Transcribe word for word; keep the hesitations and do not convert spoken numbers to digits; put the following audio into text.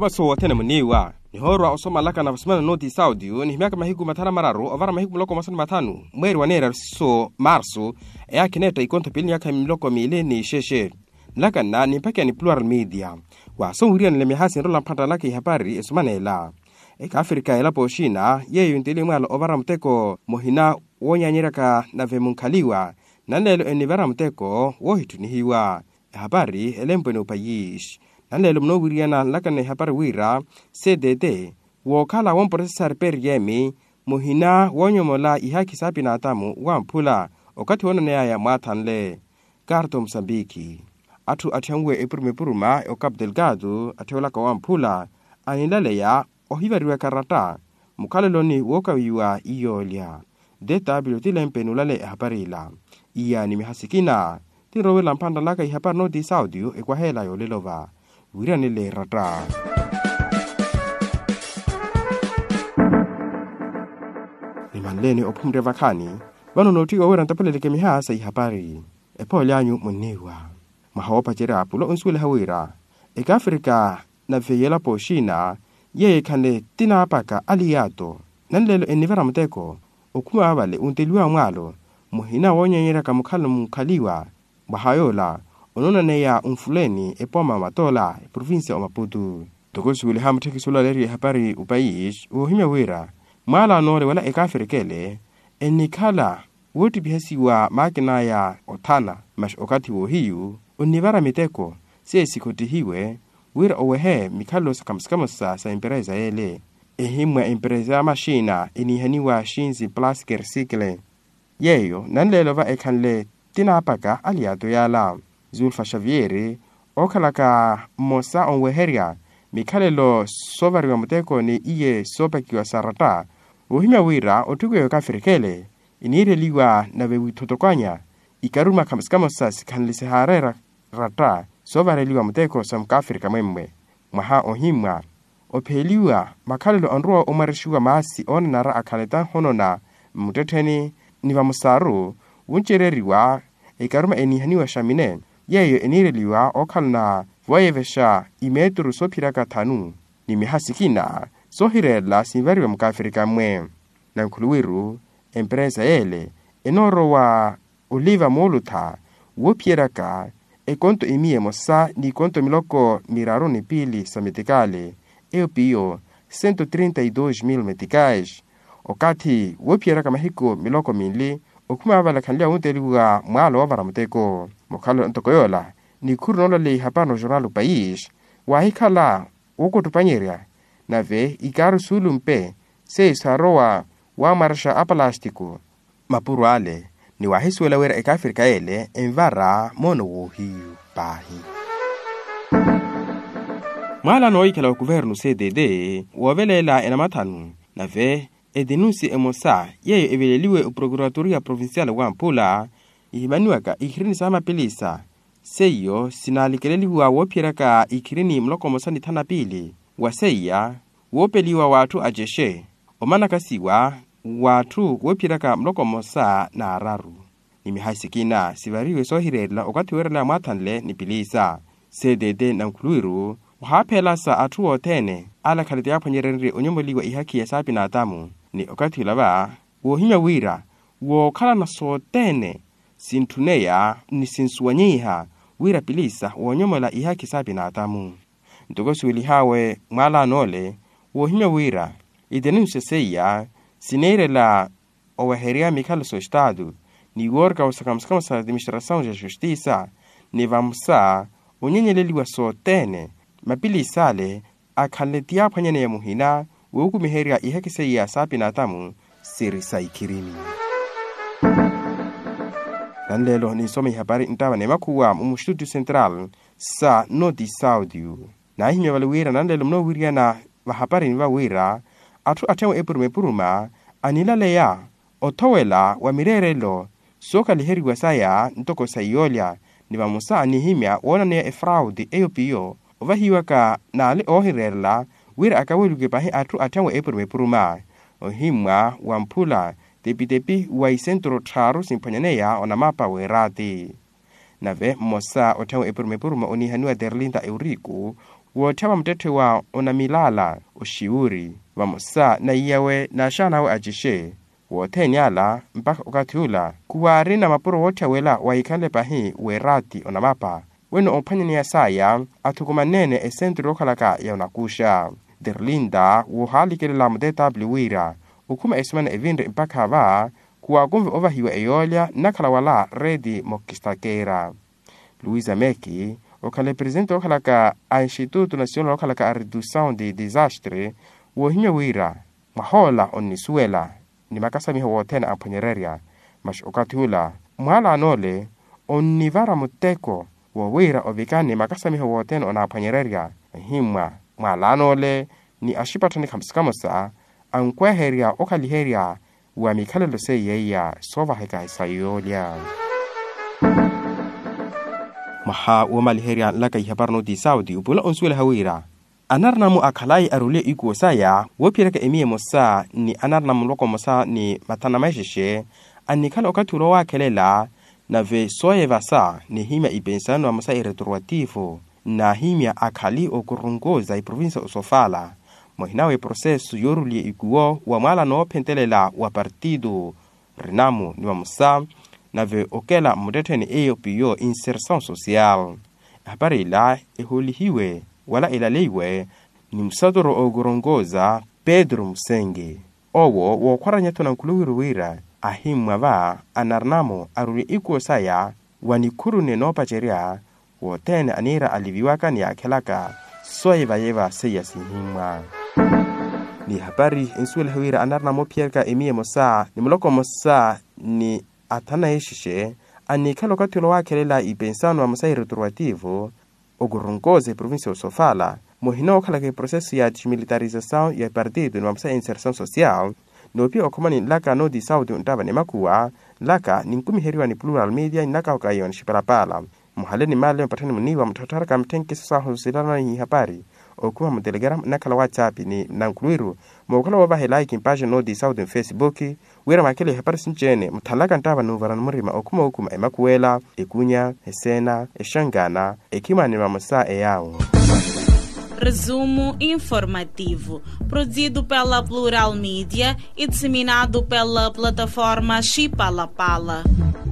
so tena mniwa ni horwa osoma laka na vasmana noti saudio ni miaka mahiku matara mararu ovara mahiku mloko masani matanu mweri wanera so marso ya kineta ikonto pili yaka mloko mile ni sheshe laka na ni pake ni plural media wa so huria nile mihasi nrola mpata laki habari esumanela eka Afrika elapo China yeyo ntili mwalo ovara mteko mohina wonyanyiraka na vemunkaliwa na lelo enivara mteko wohitunihiwa habari elempo ni upayish Nalelo mno wiriana lakane habari wira C D D wokala won processor per yemi muhina wonyomola ihaki sapi na atamu wampula okati wono ya matanle karto Msambiki atu atangwe epurme puruma okap delgado atiola ka wampula anilale ya ohivariwa karata mukaleloni wokawiwa iyolia data bilotile mpenulale habarila iya ni mihasikina tirowela mpanda laka ihapar noti saudio ekwahela yolelova Wira nile rata. Ni manleni opumre vakani, wano notiwa wera ntapeleleke mihasa ihabari. Epo lianyu muniwa. Mahaopa jera pulo unswile hawira. Eka Afrika na veyela po China, yeye kane tina apaka aliato. Nanlelo enivera mteko, okuma awale unteliwa mwalo, muhina wonyanyira kamukalo mkaliwa, bahayola, Onona neya umfuleni epoma matola provinsia o Maputo. Tokosu wile hamteki sulaleri habari upayish uhimya wira. Mala nore wala eka Afrikele enikala woti bihesiwa makina ya otana mash okati wohiyu univara miteko sesi kotihiwe wira owehe mikalo sakamskamosa sa impereza ele. Ehimwa impereza mashina inihaniwa shinzi plastic recycle. Yeyo nanlelova ekanle tinapaka aliato yala. Zulfa Xavier okalaka mosa onweheria mikalelo sovari wa muteko ni iye sopa kiwa sarata uhimya wira otugo yoka Afrikele inireliwa na wewitotokanya ikaruma kamskamosa sikanlise harera rata sovari liwa muteko samka Afrika mwemwe maha ohimwa opeliwa makalelo onrua omarishiwa maasi on nara akaleta honona muteteni niwa musaru wunchereriwa ikaruma enihaniwa shamine Yeyo enireliwa okalna voyevesha imeturu sopiraka tanu ni mihasikina sohirela simvariwa muka Afrika mwe na nkuluwiru empresa ele enoro wa oliva moluta wopieraka e konto imie mosa ni konto miloko miraro ni pili sametikale eo pio cento trinta e dois mil meticais okati wopieraka mahiko miloko mili okuma avala kanlia unteliwa mwalo wavara muteko Mokalo ntokoyola ni kurunola le hapano journal Paish wahikala uko tupanyeria nave ikaru sulumpe se saroa wa marsha apalastiku mapuru ale ni wahiswela wera eka Afrika ele envara mono wohiu pahi Mala no ikala governo C D D wavelela enamatanu nave edenusi emosa yeyo eveleliwe uprocuratoria provincial wa Mpula Ihimaniwaka ikirini sama pelisa. Seyo sinalikeleliwa wopiraka ikirini mloko mosani tana pili. Waseya wopeliwa watu ajeshe. Omanakasiwa watu wopiraka mloko mosa na araru. Nimihaisikina sivariwe sohirela okati werela matanle ni pilisa. C D D na mkuluiru wahapela sa atuwa tene ala kalitea panyerenri onyomoliwa ihaki ya sapi na atamu. Ni okati lava wohimya wira wokala na so tene Sintuneya ni sinsuwanyiha wira pilisa wonyomola ihaki sabi na atamu. Ntogosu ilihawe mwala nole wohimya wira idenunse seya sineirela owaheria mikalo so estado ni worka usakamskamosa administração de justiça ni vamsa unyenyeleliwa so tene mapilisale akaletia panyene ya muhina wokumiheria ihaki seya sabi na atamu sirisa ikirimi. Nanlelo ni somi habari ntawa ne makuwa mumustudio central sa noti saudio. Na hime waluwira nanlelo mno wiriana wa habari niwa wira atu atewa epurume puruma anilale ya otowela wa mirerelo soka liheri wasaya ntoko sayolia niwa musa anihimya wana ne efraudi eopio ovahiwaka na ale ohirela wira akaweluge pahe atu atewa epurume puruma ohimwa wa Mpula Tepi-tepi wa isentro traru simpanyaneya ona mapa werati. Nave mosa otewa epurume puruma onihanua derlinda Euriku wote wa mtete wa onamilala ushiuri wa musa na iyawe na shana wa ajishe wote nyala mpaka ukatiula kuwari na mapuro wote wela waikale pahi werati onamapa weno opanya ni asaya atukumanene esentro lokalaka ya unakusha derlinda wuhali kele la mdeta bliwira ukuma esmana evinde mpaka hava kuwa gumvi ova hiwa eolia nakala wala redi mokistakera. Luisa Meki okale presidente okalaka a Instituto Nacional okalaka a Redução de Desastre wohinya wira mahola onisuela ni makasami hawotena ampanyereria mash okatula mwala anole onivara muteko wa wira ovikani makasami hawotena onaphanyereria himwa mwala anole ni ashipatani kamsikamosa ankweheria okaliheria wa mikalelo seyeya sova heka isayolia maha wa maliheria laka ihabarno di Saudi ubula onsuela hawira anarnamu akalai arule iko saya wopireka emie mosa ni anarnamu loko mosa ni matana maishishe anikala okatulo wa kelela na ve soye vasa ni himya ibensano wa mosa iretroativo na himya akali okurungoza i provinsa usofala mohinawe processo yoruli ikuo wa mala no pentelela wa partido Renamo ni wa mosa na ve okela mudeteni eyo piyo inserção social habari ila eholihiwe wala ilalewe ni msadoro ogorongoza Pedro Musenge owo wokwaranya tona nkuluwiruwira ahimwa va anarnamo aruli ikuo saya wanikuru neno pacheria wotene anira aliviwaka ni akelaka soye vayeva seya sihimwa ni habari insuele hawira anarnamo pierka emie mosa ni mloko mosa ni atana yeshishe anikalo katulo wakelela ibensano wa mosa retroativo ogorongoze província de Sofala mohino kala processo ya desmilitarização ya partido no amsa inserção social no pia okomani laka no di Saudi undava nemakuwa laka ninkumi heriwa ni plural media naka okayon shipalapala muhaleni male mpatani muniwa mtotaraka mtenke sasa husilana ni habari okuma mu telegram nakala WhatsApp ni nankuluiru mokala wa bahela like page no di Saudi Facebook wera makele habari sinjene mtalaka ntava no varan murima okuma okuma emakuela ekunya esena eshangana ekimani mamusa eyao. Resumo informativo, produzido pela Plural Mídia e disseminado pela plataforma Chipalapala.